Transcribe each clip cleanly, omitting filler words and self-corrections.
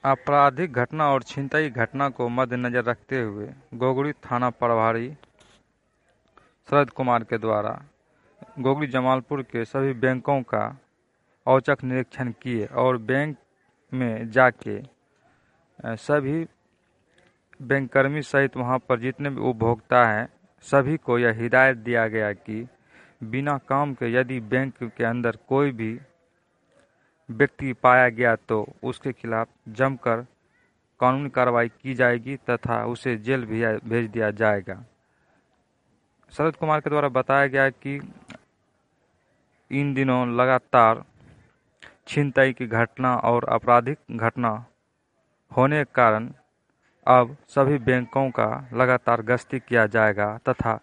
आपराधिक घटना और छिनतई घटना को मद्देनजर रखते हुए गोगरी थाना प्रभारी शरद कुमार के द्वारा गोगरी जमालपुर के सभी बैंकों का औचक निरीक्षण किए और बैंक में जाके सभी बैंककर्मी सहित वहां पर जितने भी उपभोक्ता हैं सभी को यह हिदायत दिया गया कि बिना काम के यदि बैंक के अंदर कोई भी व्यक्ति पाया गया तो उसके खिलाफ जमकर कानूनी कार्रवाई की जाएगी तथा उसे जेल भेज दिया जाएगा। शरद कुमार के द्वारा बताया गया कि इन दिनों लगातार छिनतई की घटना और आपराधिक घटना होने के कारण अब सभी बैंकों का लगातार गश्ती किया जाएगा तथा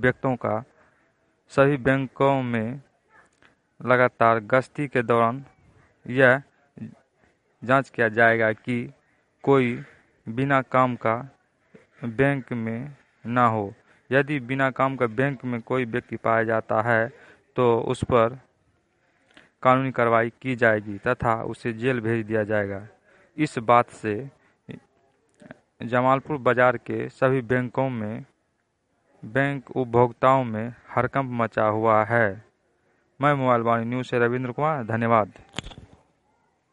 सभी बैंकों में लगातार गश्ती के दौरान यह जांच किया जाएगा कि कोई बिना काम का बैंक में ना हो। यदि बिना काम का बैंक में कोई व्यक्ति पाया जाता है तो उस पर कानूनी कार्रवाई की जाएगी तथा उसे जेल भेज दिया जाएगा। इस बात से जमालपुर बाजार के सभी बैंकों में बैंक उपभोक्ताओं में हड़कंप मचा हुआ है। मैं मोबाइल वाणी न्यूज़ से रविंद्र कुमार, धन्यवाद।